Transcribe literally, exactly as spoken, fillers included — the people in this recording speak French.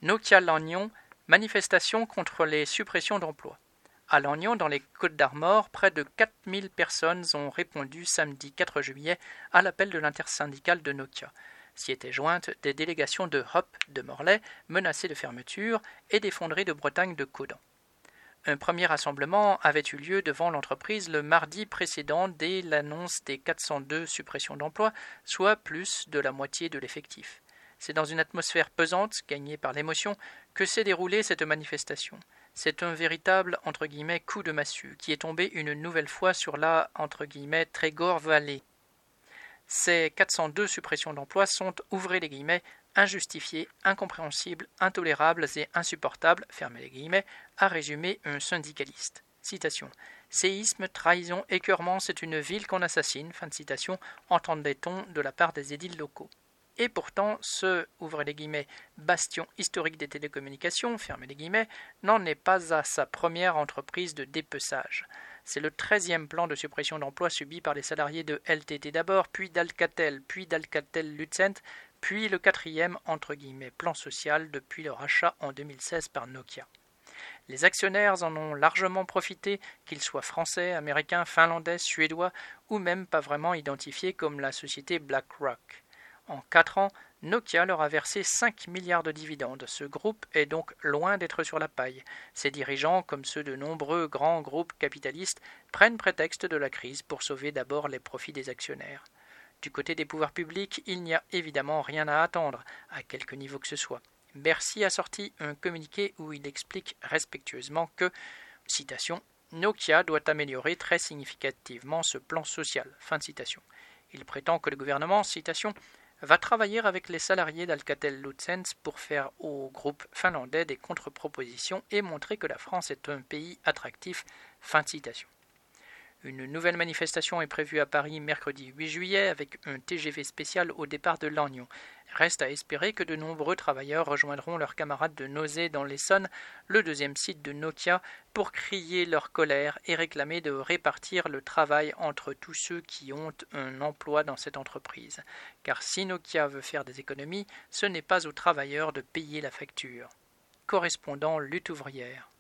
Nokia Lannion, manifestation contre les suppressions d'emplois. À Lannion, dans les Côtes-d'Armor, près de quatre mille personnes ont répondu samedi quatre juillet à l'appel de l'intersyndicale de Nokia. S'y étaient jointes des délégations de Hop de Morlaix, menacées de fermeture, et des fonderies de Bretagne de Caudan. Un premier rassemblement avait eu lieu devant l'entreprise le mardi précédent dès l'annonce des quatre cent deux suppressions d'emplois, soit plus de la moitié de l'effectif. C'est dans une atmosphère pesante, gagnée par l'émotion, que s'est déroulée cette manifestation. C'est un véritable entre guillemets, coup de massue qui est tombé une nouvelle fois sur la entre guillemets, Trégor Valley. Ces quatre cent deux suppressions d'emplois sont, ouvrez les guillemets, injustifiées, incompréhensibles, intolérables et insupportables, fermez les guillemets, a résumé un syndicaliste. Citation. Séisme, trahison, écœurement, c'est une ville qu'on assassine, fin de citation, entendait-on de la part des édiles locaux. Et pourtant, ce, ouvrez les guillemets, bastion historique des télécommunications, fermez les guillemets, n'en est pas à sa première entreprise de dépeçage. C'est le treizième plan de suppression d'emplois subi par les salariés de L T T d'abord, puis d'Alcatel, puis d'Alcatel-Lucent, puis le quatrième entre guillemets plan social depuis le rachat en deux mille seize par Nokia. Les actionnaires en ont largement profité, qu'ils soient français, américains, finlandais, suédois ou même pas vraiment identifiés comme la société BlackRock. En quatre ans, Nokia leur a versé cinq milliards de dividendes. Ce groupe est donc loin d'être sur la paille. Ses dirigeants, comme ceux de nombreux grands groupes capitalistes, prennent prétexte de la crise pour sauver d'abord les profits des actionnaires. Du côté des pouvoirs publics, il n'y a évidemment rien à attendre, à quelque niveau que ce soit. Bercy a sorti un communiqué où il explique respectueusement que, citation, Nokia doit améliorer très significativement ce plan social. Fin de citation. Il prétend que le gouvernement, citation, va travailler avec les salariés d'Alcatel-Lucent pour faire au groupe finlandais des contre-propositions et montrer que la France est un pays attractif. Fin de citation. Une nouvelle manifestation est prévue à Paris mercredi huit juillet avec un T G V spécial au départ de Lannion. Reste à espérer que de nombreux travailleurs rejoindront leurs camarades de Nozay dans l'Essonne, le deuxième site de Nokia, pour crier leur colère et réclamer de répartir le travail entre tous ceux qui ont un emploi dans cette entreprise. Car si Nokia veut faire des économies, ce n'est pas aux travailleurs de payer la facture. Correspondant Lutte ouvrière.